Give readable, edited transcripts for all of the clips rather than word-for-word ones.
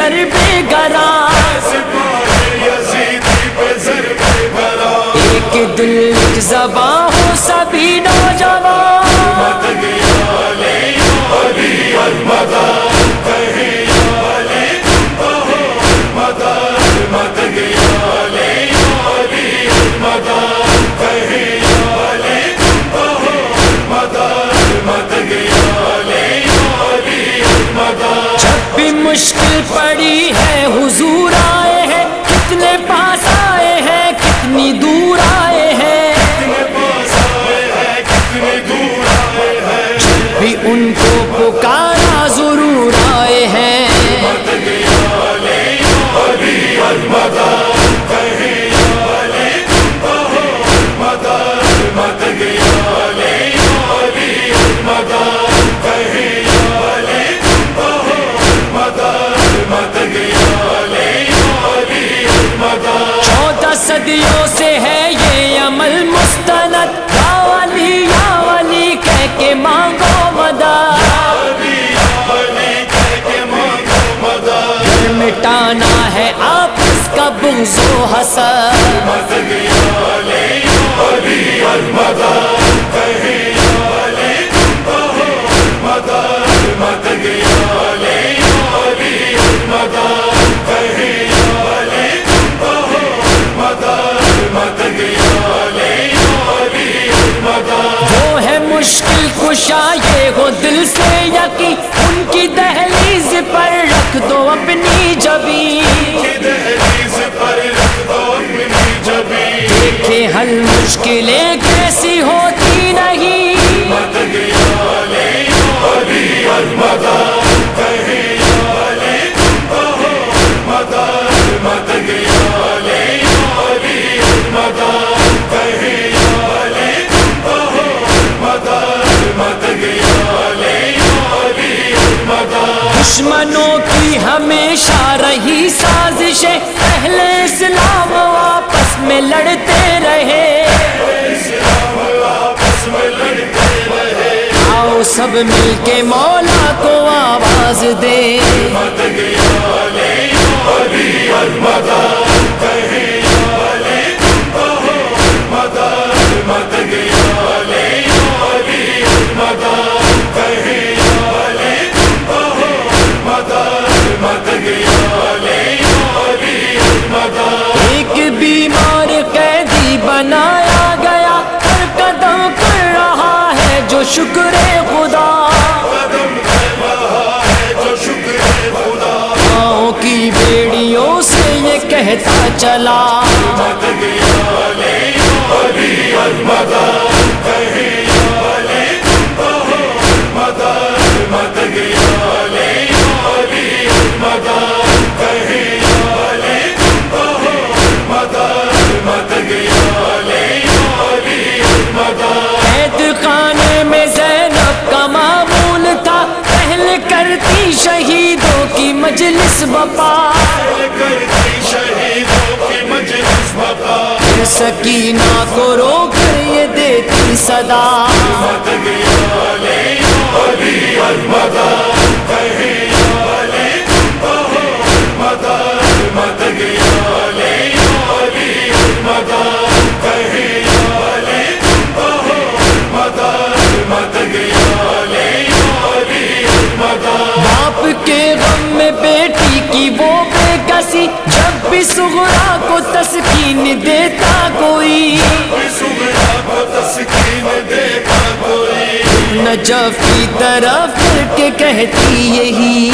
ضرب گراں، ایک دل ایک زباں ہو سبھی نوجوان، جب بھی مشکل پڑی ہے حضور آئے ہیں، کتنے پاس آئے ہیں کتنی دور آئے ہیں، جب بھی ان کو پکارا ضرور آئے ہیں، صدیوں سے ہے یہ عمل مستند، یا ولی کہہ کے مانگو مدد، مٹانا ہے آپس کا بغض و حسد، جو ہے مشکل کشا یہ ہو دل سے یقین، ان کی دہلیز پر رکھ دو اپنی جبین، دیکھیں حل مشکلیں کیسی ہوتی نہیں، دشمنوں کی ہمیشہ رہی سازشیں، اہل اسلام آپس میں لڑتے رہے، آؤ سب مل کے مولا کو آواز دیں، ایک بیمار قیدی بنایا گیا، ہر قدم کر رہا ہے جو شکر خدا، پاؤں کی بیڑیوں سے یہ کہتا چلا، قید خانے میں زینب کا معمول تھا، پہل کرتی شہیدوں کی مجلس بپا، پھر سکینہ کو رو کر یہ دیتی صدا، باپ کے غم میں بیٹی کی وہ بے کسی، جب بھی صغرا کو تسکین دیتا کوئی، نجف کی طرف پھر کے کہتی یہی،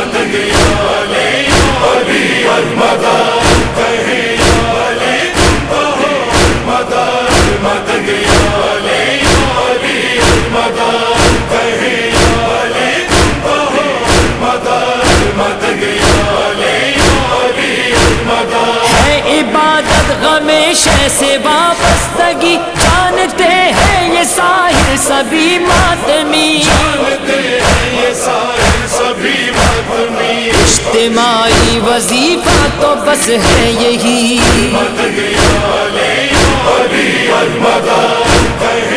ہے عبادت غمیشہ سے وابستگی، جانتے ہیں یہ ساحر سبھی ماتمی، اجتماعی وظیفہ تو بس ہے یہی،